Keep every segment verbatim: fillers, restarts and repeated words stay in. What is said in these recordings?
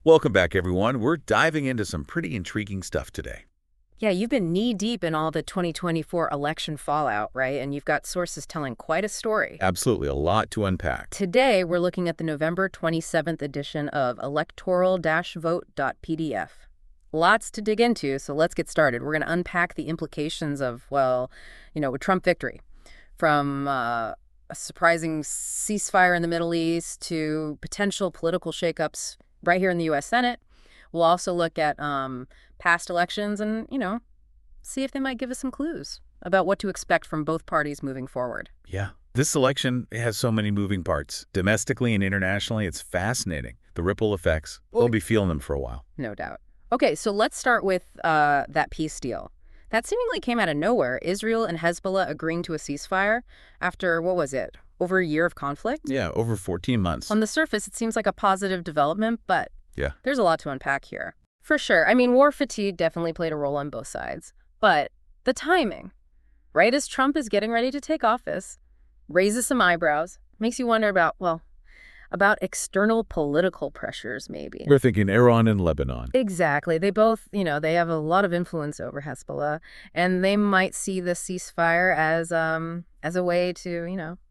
Welcome back, everyone. We're diving into some pretty intriguing stuff today. Yeah, you've been knee-deep in all the twenty twenty-four election fallout, right? And you've got sources telling quite a story. Absolutely, a lot to unpack. Today, we're looking at the November twenty-seventh edition of electoral vote dot p d f. Lots to dig into, so let's get started. We're going to unpack the implications of, well, you know, a Trump victory. From uh, a surprising ceasefire in the Middle East to potential political shakeups right here in the U S Senate. We'll also look at um, past elections and, you know, see if they might give us some clues about what to expect from both parties moving forward. Yeah. This election has so many moving parts. Domestically and internationally, it's fascinating. The ripple effects, we'll be feeling them for a while. No doubt. Okay, so let's start with uh, that peace deal. That seemingly came out of nowhere. Israel and Hezbollah agreeing to a ceasefire after, what was it, over a year of conflict? Yeah, over fourteen months. On the surface, it seems like a positive development, but Yeah. there's a lot to unpack here. For sure. I mean, war fatigue definitely played a role on both sides. But the timing, right as Trump is getting ready to take office, raises some eyebrows, makes you wonder about, well, about external political pressures, maybe. We're thinking Iran and Lebanon. Exactly. They both, you know, they have a lot of influence over Hezbollah, and they might see the ceasefire as um as a way to, you know,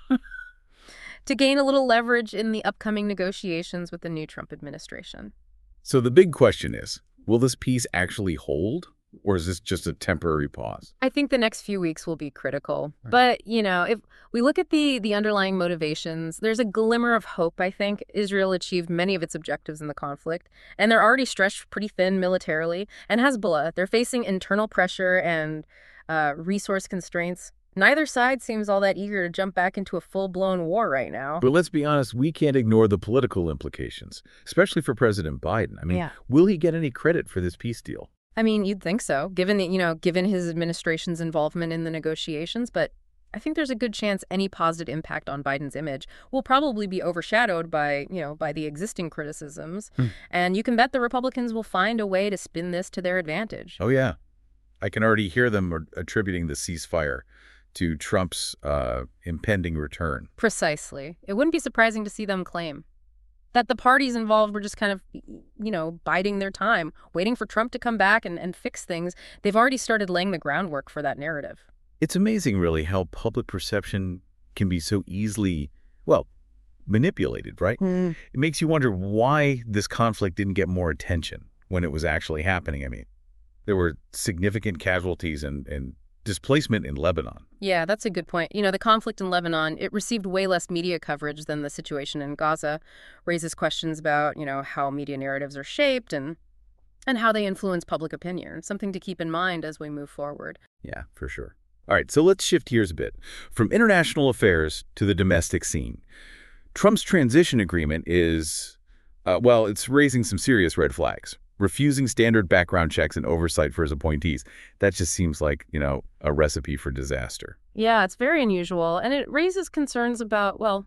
to gain a little leverage in the upcoming negotiations with the new Trump administration. So the big question is, will this peace actually hold, or is this just a temporary pause? I think the next few weeks will be critical. Right. But, you know, if we look at the the underlying motivations, there's a glimmer of hope, I think. Israel achieved many of its objectives in the conflict, and they're already stretched pretty thin militarily. And Hezbollah, they're facing internal pressure and uh, resource constraints. Neither side seems all that eager to jump back into a full-blown war right now. But let's be honest, we can't ignore the political implications, especially for President Biden. I mean, Yeah. will he get any credit for this peace deal? I mean, you'd think so, given the, you know, given his administration's involvement in the negotiations, but I think there's a good chance any positive impact on Biden's image will probably be overshadowed by, you know, by the existing criticisms. Hmm. And you can bet the Republicans will find a way to spin this to their advantage. Oh, yeah. I can already hear them attributing the ceasefire to Trump's uh, impending return. Precisely. It wouldn't be surprising to see them claim that the parties involved were just kind of, you know, biding their time, waiting for Trump to come back and, and fix things. They've already started laying the groundwork for that narrative. It's amazing, really, how public perception can be so easily, well, manipulated, right? Mm. It makes you wonder why this conflict didn't get more attention when it was actually happening. I mean, there were significant casualties and, and displacement in Lebanon. Yeah, that's a good point. You know, the conflict in Lebanon, it received way less media coverage than the situation in Gaza, raises questions about, you know, how media narratives are shaped and and how they influence public opinion. Something to keep in mind as we move forward. Yeah, for sure. All right, so let's shift gears a bit. From international affairs to the domestic scene. Trump's transition agreement is, uh, well, it's raising some serious red flags. Refusing standard background checks and oversight for his appointees. That just seems like, you know, a recipe for disaster. Yeah, it's very unusual, and it raises concerns about, well,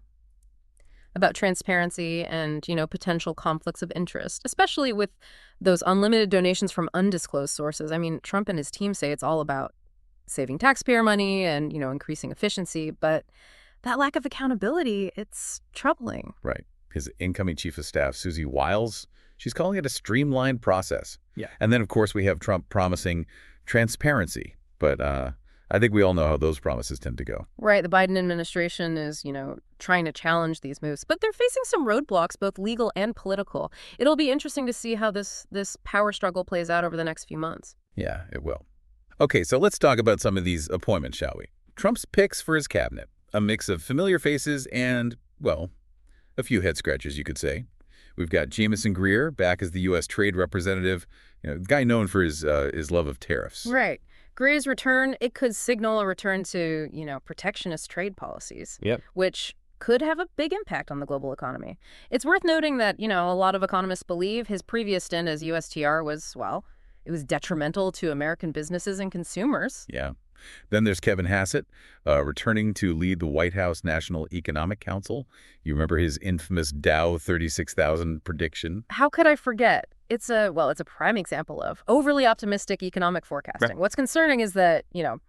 about transparency and, you know, potential conflicts of interest, especially with those unlimited donations from undisclosed sources. I mean, Trump and his team say it's all about saving taxpayer money and, you know, increasing efficiency, but that lack of accountability, it's troubling. Right. His incoming chief of staff, Susie Wiles, she's calling it a streamlined process. Yeah. And then, of course, we have Trump promising transparency. But uh, I think we all know how those promises tend to go. Right. The Biden administration is, you know, trying to challenge these moves, but they're facing some roadblocks, both legal and political. It'll be interesting to see how this this power struggle plays out over the next few months. Yeah, it will. Okay, so let's talk about some of these appointments, shall we? Trump's picks for his cabinet, a mix of familiar faces and, well, a few head scratchers, you could say. We've got Jamieson Greer back as the U S Trade Representative, you know, the guy known for his uh, his love of tariffs. Right. Greer's return, it could signal a return to, you know, protectionist trade policies, Yep. which could have a big impact on the global economy. It's worth noting that, you know, a lot of economists believe his previous stint as U S T R was, well, it was detrimental to American businesses and consumers. Yeah. Then there's Kevin Hassett, uh, returning to lead the White House National Economic Council. You remember his infamous Dow thirty-six thousand prediction? How could I forget? It's a, well, it's a prime example of overly optimistic economic forecasting. Right. What's concerning is that, you know,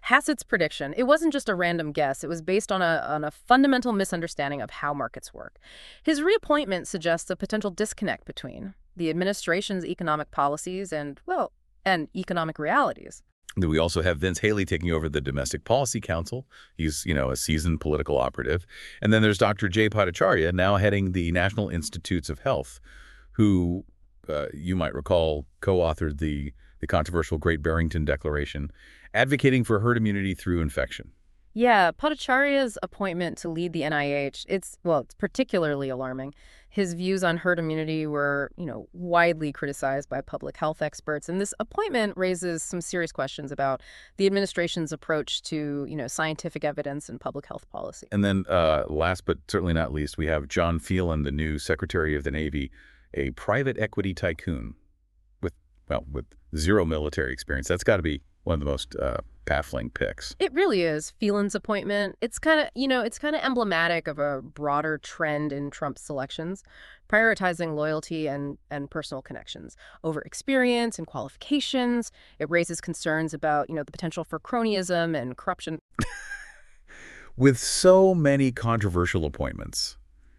Hassett's prediction, it wasn't just a random guess. It was based on a, on a fundamental misunderstanding of how markets work. His reappointment suggests a potential disconnect between the administration's economic policies and, well, and economic realities. Then we also have Vince Haley taking over the Domestic Policy Council. He's, you know, a seasoned political operative. And then there's Doctor Jay Bhattacharya, now heading the National Institutes of Health, who, uh, you might recall, co-authored the, the controversial Great Barrington Declaration, advocating for herd immunity through infection. Yeah, Bhattacharya's appointment to lead the N I H, it's, well, it's particularly alarming. His views on herd immunity were, you know, widely criticized by public health experts. And this appointment raises some serious questions about the administration's approach to, you know, scientific evidence and public health policy. And then uh, last but certainly not least, we have John Phelan, the new Secretary of the Navy, a private equity tycoon with, well, with zero military experience. That's got to be one of the most uh, baffling picks. It really is. Phelan's appointment, it's kind of, you know, it's kind of emblematic of a broader trend in Trump's selections, prioritizing loyalty and, and personal connections over experience and qualifications. It raises concerns about, you know, the potential for cronyism and corruption. With so many controversial appointments,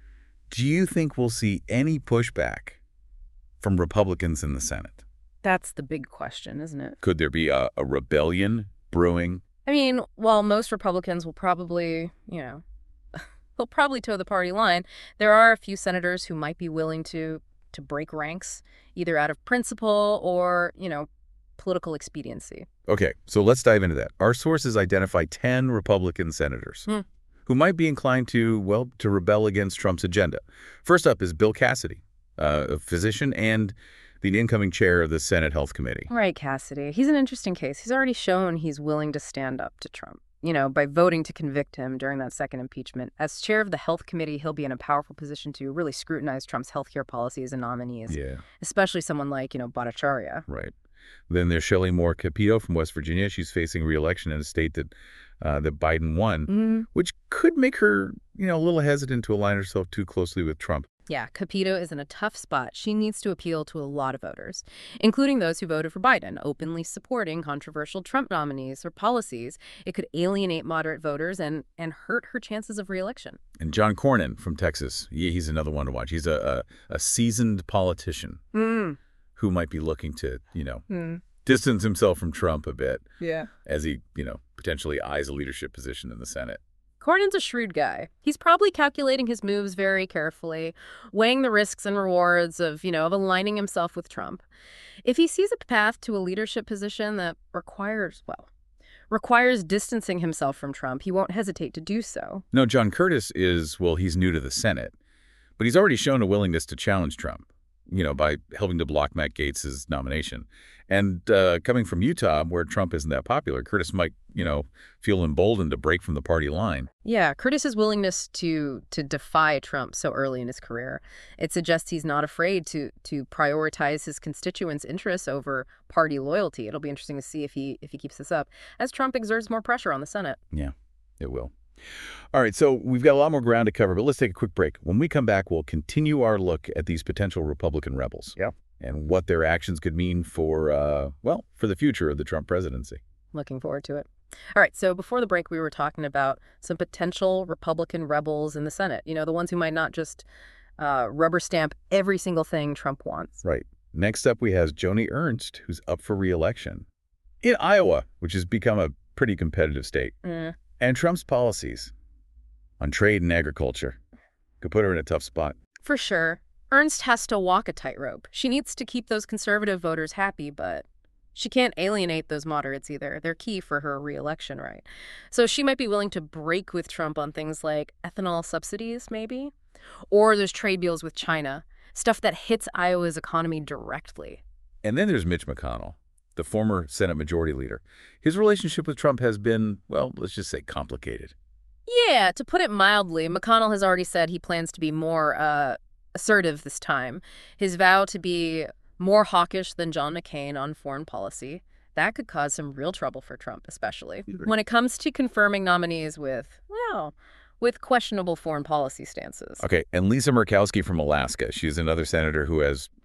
do you think we'll see any pushback from Republicans in the Senate? That's the big question, isn't it? Could there be a, a rebellion brewing? I mean, while most Republicans will probably, you know, they'll probably toe the party line, there are a few senators who might be willing to to break ranks, either out of principle or, you know, political expediency. Okay, so let's dive into that. Our sources identify ten Republican senators Hmm. who might be inclined to, well, to rebel against Trump's agenda. First up is Bill Cassidy, uh, a physician and the incoming chair of the Senate Health Committee. Right, Cassidy. He's an interesting case. He's already shown he's willing to stand up to Trump, you know, by voting to convict him during that second impeachment. As chair of the Health Committee, he'll be in a powerful position to really scrutinize Trump's healthcare policies and nominees, Yeah, especially someone like, you know, Bhattacharya. right. Then there's Shelley Moore Capito from West Virginia. She's facing re-election in a state that uh, that Biden won, Mm, which could make her, you know, a little hesitant to align herself too closely with Trump. yeah, Capito is in a tough spot. She needs to appeal to a lot of voters, including those who voted for Biden, openly supporting controversial Trump nominees or policies. It could alienate moderate voters and, and hurt her chances of re-election. And John Cornyn from Texas, he, he's another one to watch. He's a, a, a seasoned politician Mm. who might be looking to, you know, Mm. distance himself from Trump a bit Yeah. as he, you know, potentially eyes a leadership position in the Senate. Cornyn's a shrewd guy. He's probably calculating his moves very carefully, weighing the risks and rewards of, you know, of aligning himself with Trump. If he sees a path to a leadership position that requires, well, requires distancing himself from Trump, he won't hesitate to do so. No, John Curtis is, well, he's new to the Senate, but he's already shown a willingness to challenge Trump, you know, by helping to block Matt Gaetz's nomination. And uh, coming from Utah, where Trump isn't that popular, Curtis might, you know, feel emboldened to break from the party line. Yeah, Curtis's willingness to to defy Trump so early in his career, it suggests he's not afraid to to prioritize his constituents' interests over party loyalty. It'll be interesting to see if he if he keeps this up as Trump exerts more pressure on the Senate. Yeah, it will. All right, so we've got a lot more ground to cover, but let's take a quick break. When we come back, we'll continue our look at these potential Republican rebels. Yeah. And what their actions could mean for, uh, well, for the future of the Trump presidency. Looking forward to it. All right, so before the break, we were talking about some potential Republican rebels in the Senate. You know, the ones who might not just uh, rubber stamp every single thing Trump wants. Right. Next up, we have Joni Ernst, who's up for re-election in Iowa, which has become a pretty competitive state. Mm. And Trump's policies on trade and agriculture could put her in a tough spot. For sure. Ernst has to walk a tightrope. She needs to keep those conservative voters happy, but she can't alienate those moderates either. They're key for her re-election, right? So she might be willing to break with Trump on things like ethanol subsidies, maybe? Or there's trade deals with China, stuff that hits Iowa's economy directly. And then there's Mitch McConnell, the former Senate Majority Leader. His relationship with Trump has been, well, let's just say complicated. Yeah, to put it mildly, McConnell has already said he plans to be more uh, assertive this time. His vow to be more hawkish than John McCain on foreign policy, that could cause some real trouble for Trump, especially when it comes to confirming nominees with, well, with questionable foreign policy stances. Okay, and Lisa Murkowski from Alaska. She's another senator who has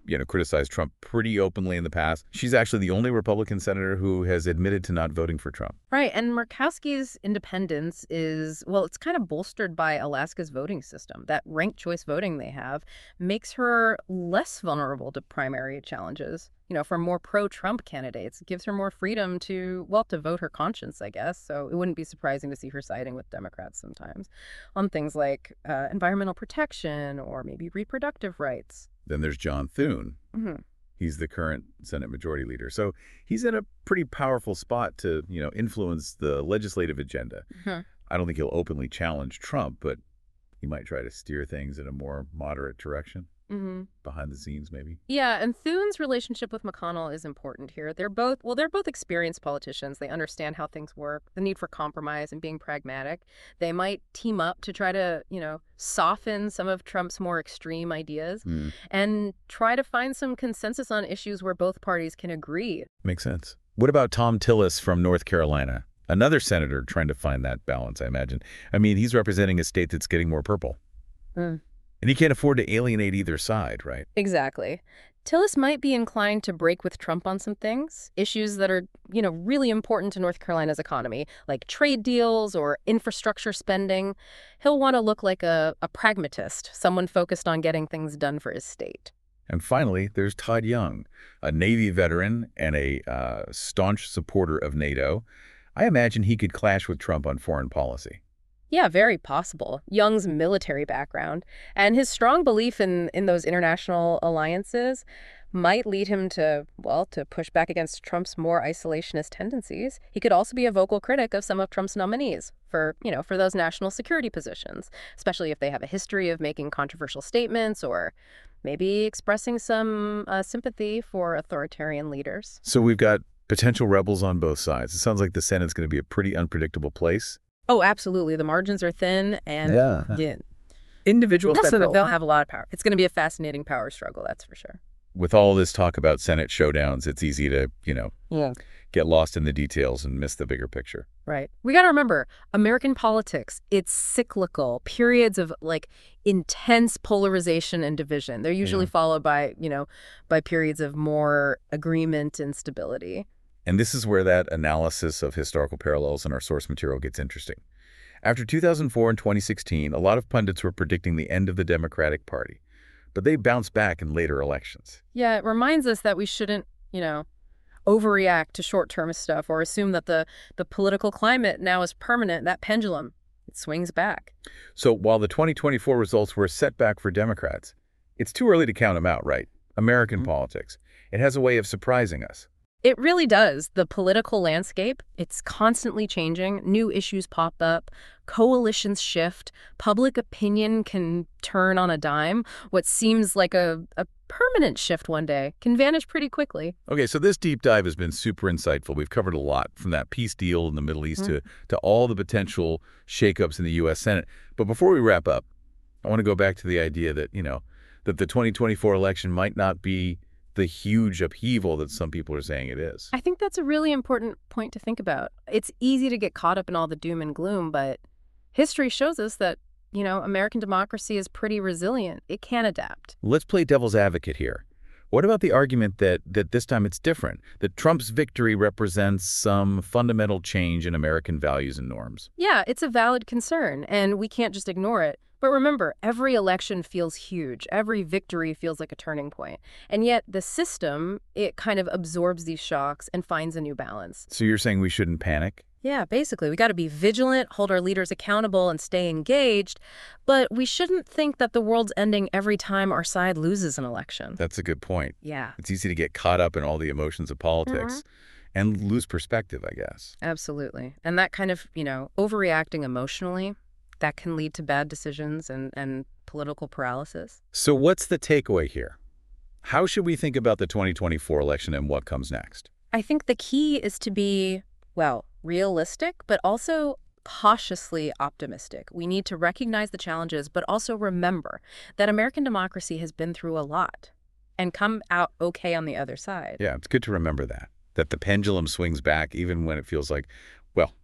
you know, criticized Trump pretty openly in the past. She's actually the only Republican senator who has admitted to not voting for Trump. Right. And Murkowski's independence is, well, it's kind of bolstered by Alaska's voting system. That ranked choice voting they have makes her less vulnerable to primary challenges. You know, for more pro-Trump candidates, it gives her more freedom to, well, to vote her conscience, I guess. So it wouldn't be surprising to see her siding with Democrats sometimes on things like uh, environmental protection or maybe reproductive rights. Then there's John Thune. Mm-hmm. He's the current Senate Majority Leader. So he's in a pretty powerful spot to, you know, influence the legislative agenda. Mm-hmm. I don't think he'll openly challenge Trump, but he might try to steer things in a more moderate direction. Mm-hmm. Behind the scenes, maybe. Yeah, and Thune's relationship with McConnell is important here. They're both, well, they're both experienced politicians. They understand how things work, the need for compromise and being pragmatic. They might team up to try to, you know, soften some of Trump's more extreme ideas Mm. and try to find some consensus on issues where both parties can agree. Makes sense. What about Tom Tillis from North Carolina? Another senator trying to find that balance, I imagine. I mean, he's representing a state that's getting more purple. Mm. And he can't afford to alienate either side, right? Exactly. Tillis might be inclined to break with Trump on some things, issues that are, you know, really important to North Carolina's economy, like trade deals or infrastructure spending. He'll want to look like a, a pragmatist, someone focused on getting things done for his state. And finally, there's Todd Young, a Navy veteran and a uh, staunch supporter of NATO. I imagine he could clash with Trump on foreign policy. Yeah, very possible. Young's military background and his strong belief in, in those international alliances might lead him to, well, to push back against Trump's more isolationist tendencies. He could also be a vocal critic of some of Trump's nominees for, you know, for those national security positions, especially if they have a history of making controversial statements or maybe expressing some uh, sympathy for authoritarian leaders. So we've got potential rebels on both sides. It sounds like the Senate's going to be a pretty unpredictable place. Oh, absolutely. The margins are thin, and Yeah. yeah, Individual they'll, senator. they'll have a lot of power. It's going to be a fascinating power struggle, that's for sure. With all this talk about Senate showdowns, it's easy to, you know, Yeah. get lost in the details and miss the bigger picture. Right. We got to remember, American politics, it's cyclical, periods of like intense polarization and division. They're usually Yeah. followed by, you know, by periods of more agreement and stability. And this is where that analysis of historical parallels in our source material gets interesting. After two thousand four and twenty sixteen, a lot of pundits were predicting the end of the Democratic Party, but they bounced back in later elections. Yeah, it reminds us that we shouldn't, you know, overreact to short-term stuff or assume that the, the political climate now is permanent. That pendulum, it swings back. So while the twenty twenty-four results were a setback for Democrats, it's too early to count them out, right? American Mm-hmm. politics. It has a way of surprising us. It really does. The political landscape, it's constantly changing. New issues pop up, coalitions shift, public opinion can turn on a dime. What seems like a, a permanent shift one day can vanish pretty quickly. Okay, so this deep dive has been super insightful. We've covered a lot, from that peace deal in the Middle East Mm-hmm. to, to all the potential shakeups in the U S Senate. But before we wrap up, I want to go back to the idea that, you know, that the twenty twenty-four election might not be the huge upheaval that some people are saying it is. I think that's a really important point to think about. It's easy to get caught up in all the doom and gloom, but history shows us that, you know, American democracy is pretty resilient. It can adapt. Let's play devil's advocate here. What about the argument that, that this time it's different, that Trump's victory represents some fundamental change in American values and norms? Yeah, it's a valid concern, and we can't just ignore it. But remember, every election feels huge. Every victory feels like a turning point. And yet the system, it kind of absorbs these shocks and finds a new balance. So you're saying we shouldn't panic? Yeah, basically, we got to be vigilant, hold our leaders accountable, and stay engaged. But we shouldn't think that the world's ending every time our side loses an election. That's a good point. Yeah, It's easy to get caught up in all the emotions of politics and lose perspective, I guess. absolutely. And that kind of, you know, overreacting emotionally, that can lead to bad decisions and, and political paralysis. So what's the takeaway here? How should we think about the twenty twenty-four election and what comes next? I think the key is to be, well, realistic, but also cautiously optimistic. We need to recognize the challenges, but also remember that American democracy has been through a lot and come out okay on the other side. Yeah, it's good to remember that, that the pendulum swings back even when it feels like, well,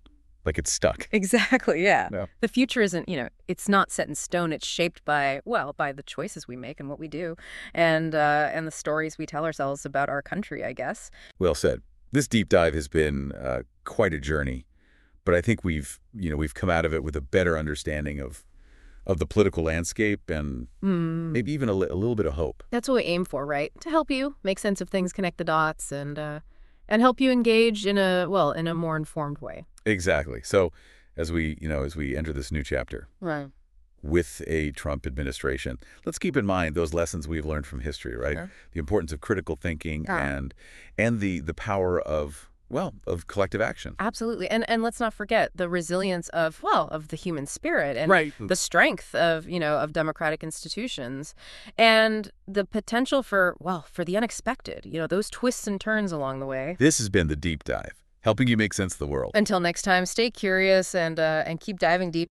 like it's stuck. Exactly, yeah. No. The future isn't, you know, it's not set in stone. It's shaped by, well, by the choices we make and what we do, and uh, and the stories we tell ourselves about our country, I guess. Well said. This deep dive has been uh, quite a journey, but I think we've, you know, we've come out of it with a better understanding of of the political landscape and Mm. maybe even a, li a little bit of hope. That's what we aim for, right? To help you make sense of things, connect the dots, and uh, and help you engage in a, well, in a more informed way. Exactly. So as we, you know, as we enter this new chapter Right. with a Trump administration, let's keep in mind those lessons we've learned from history, right? Sure. The importance of critical thinking Ah. and and the the power of, well, of collective action. Absolutely. And and let's not forget the resilience of, well, of the human spirit and Right. the strength of, you know, of democratic institutions and the potential for, well, for the unexpected, you know, those twists and turns along the way. This has been the deep dive, helping you make sense of the world. Until next time, stay curious and uh, and keep diving deep.